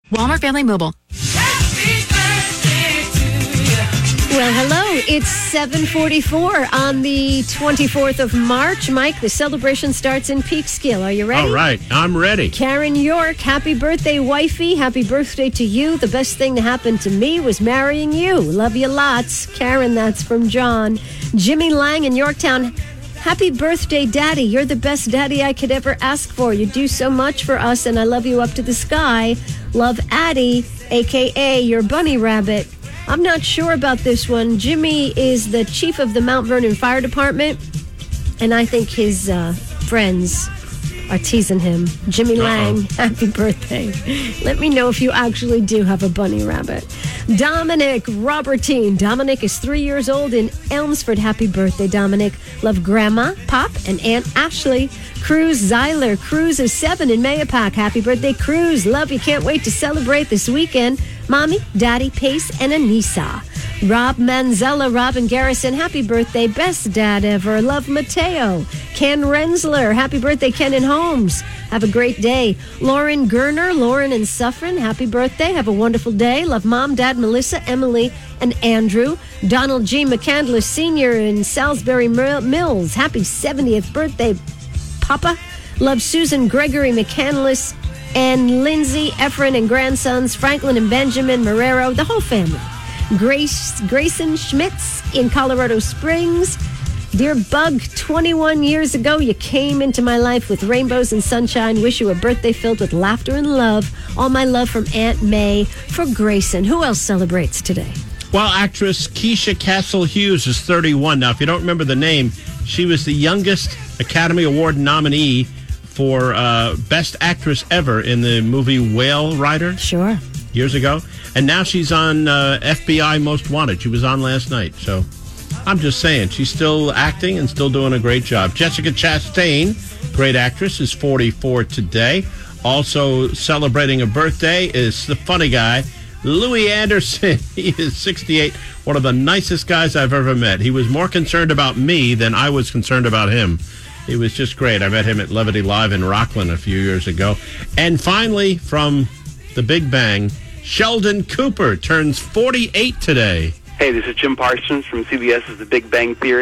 Walmart Family Mobile. Well, hello. It's 7:44 on the 24th of March. Mike, the celebration starts in Peekskill. Are you ready? All right, I'm ready. Karen York, happy birthday, wifey. Happy birthday to you. The best thing to happen to me was marrying you. Love you lots. Karen, that's from John. Jimmy Lang in Yorktown. Happy birthday, Daddy. You're the best daddy I could ever ask for. You do so much for us, and I love you up to the sky. Love, Addie, a.k.a. your bunny rabbit. I'm not sure about this one. Jimmy is the chief of the Mount Vernon Fire Department, and I think his friends are teasing him. Jimmy Lang, happy birthday. Let me know if you actually do have a bunny rabbit. Dominic Robertine. Dominic is 3 years old in Elmsford. Happy birthday, Dominic. Love Grandma, Pop, and Aunt Ashley. Cruz Zeiler. Cruz is 7 in Mayapack. Happy birthday, Cruz. Love you. Can't wait to celebrate this weekend. Mommy, Daddy, Pace, and Anissa. Rob Manzella, Robin Garrison, happy birthday, best dad ever. Love Mateo. Ken Rensler, happy birthday, Ken and Holmes. Have a great day. Lauren Gerner, Lauren and Suffren, happy birthday. Have a wonderful day. Love Mom, Dad, Melissa, Emily, and Andrew. Donald G. McCandless Sr. in Salisbury Mills, happy 70th birthday, Papa. Love Susan Gregory McCandless and Lindsay, Efren and grandsons, Franklin and Benjamin Marrero, the whole family. Grayson Schmitz in Colorado Springs. Dear Bug, 21 years ago, you came into my life with rainbows and sunshine. Wish you a birthday filled with laughter and love. All my love from Aunt May for Grayson. Who else celebrates today? Well, actress Keisha Castle Hughes is 31. Now, if you don't remember the name, she was the youngest Academy Award nominee for Best Actress ever in the movie Whale Rider. Sure. Years ago. And now she's on FBI Most Wanted. She was on last night. So I'm just saying, she's still acting and still doing a great job. Jessica Chastain, great actress, is 44 today. Also celebrating a birthday is the funny guy, Louis Anderson. He is 68, one of the nicest guys I've ever met. He was more concerned about me than I was concerned about him. He was just great. I met him at Levity Live in Rockland a few years ago. And finally, from The Big Bang, Sheldon Cooper turns 48 today. Hey, this is Jim Parsons from CBS's The Big Bang Theory.